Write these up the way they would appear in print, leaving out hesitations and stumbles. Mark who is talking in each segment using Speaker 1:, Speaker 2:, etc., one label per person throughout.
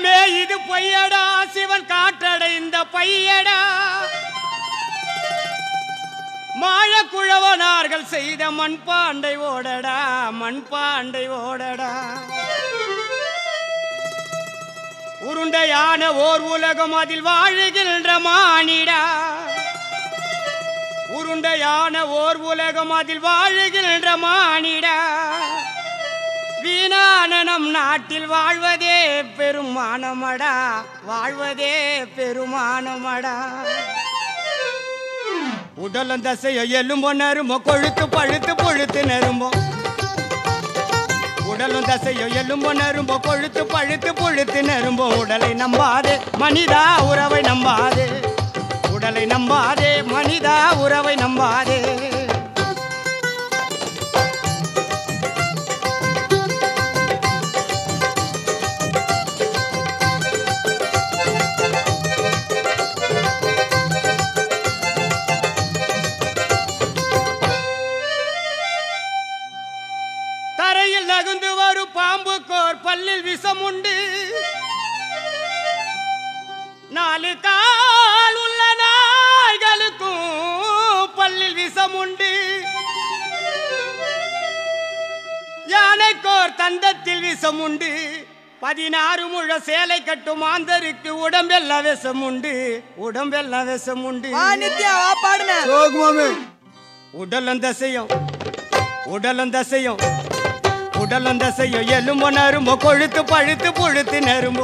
Speaker 1: உலகமே இது பொய்யடா, சிவன் காற்றடைந்த பையடா. மாழக்குழவனார்கள் செய்த மண்பாண்டை ஓடடா, மண்பாண்டை ஓடடா. உருண்டையான ஓர் உலகம் அதில் வாழுகின்ற மானிடா. உருண்டையான ஓர் உலகம் அதில் வாழுகின்ற மானிடா. வீணான நம் நாட்டில் வாழ்வதே பெருமானமடா, வாழ்வதே பெருமானமடா. உடலும் தசையோ எலும்போ நரும்போ கொழுத்து பழுத்து பொழுத்து நரும்போ. உடலும் தசையோ எலும்போ நரும்போ கொழுத்து பழுத்து பொழுத்து நரும்போ. உடலை நம்பாதே மனிதா, உறவை நம்பாதே. உடலை நம்பாதே மனிதா, உறவை நம்பாதே. தரையில் நகுந்து வரும் பாம்புக்கோர் பல்லில் விஷம் உண்டு. நாலு கால் உள்ள நாய்களுக்கும் பல்லில் விஷம் உண்டு. யானைக்கோர் தந்தத்தில் விஷம் உண்டு. 16 முழ சேலை கட்டும் மாந்தருக்கு உடம்பெல்லாம் விஷம் உண்டு, உடம்பெல்லாம் விஷம் உண்டு. உடலும் தசையும் உடலும் தசையும் உடலும் தசையும் எலும்போ நரும்போ கொழுத்து பழுத்து பொழுத்து நரும்போ.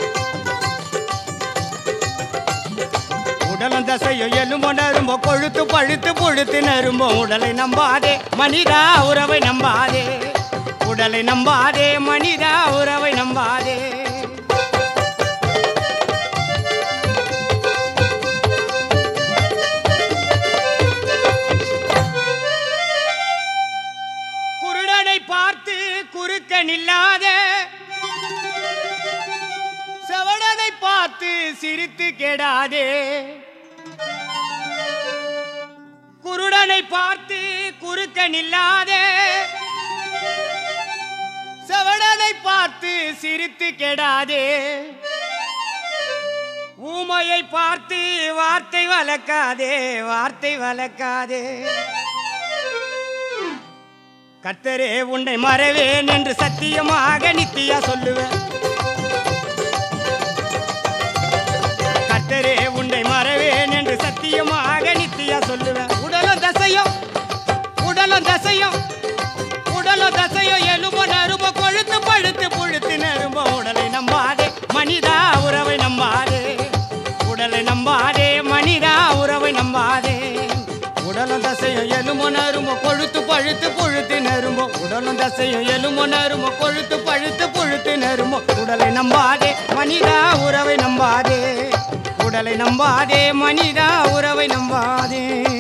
Speaker 1: உடலும் தசையும் எலும்போ நரும்போ கொழுத்து பழுத்து பொழுத்து நரும்போ. உடலை நம்பாதே மனிதா, உறவை நம்பாதே. உடலை நம்பாதே மனிதா, உறவை நம்பாதே. குருடனை பார்த்து குறுக்க நில்லாத, செவடனை பார்த்து சிரித்து கெடாதே. குருடனை பார்த்து குறுக்க நில்லாத, செவடனை பார்த்து சிரித்து கெடாதே. ஊமையை பார்த்து வார்த்தை வளர்க்காதே, வார்த்தை வளர்க்காதே. கர்த்தரே உன்னை மறவேன் என்று சத்தியமாக நித்தியா சொல்லுவேன். கர்த்தரே உன்னை மறவேன் என்று சத்தியமாக நித்தியா சொல்லுவேன். உடலும் தசையும் உடலும் தசையும் உடலும் தசையும் எலும்போ நரும்போ கொழுத்து பழுத்து புழுத்து நரும்போ. உடலை நம்பாதே மனிதா, உறவை நம்பாதே. உடலை நம்பாதே மனிதா, உறவை நம்பாதே. உடலும் தசையும் எலும்போ நரும்போ கொழுத்து பழுத்து பொழுத்து நரும்போ. உடலும் தசையும் எலும்போ நரும்போ கொழுத்து பழுத்து பொழுத்து நரும்போ. உடலை நம்பாதே மனிதா, உறவை நம்பாதே. உடலை நம்பாதே மனிதா, உறவை நம்பாதே.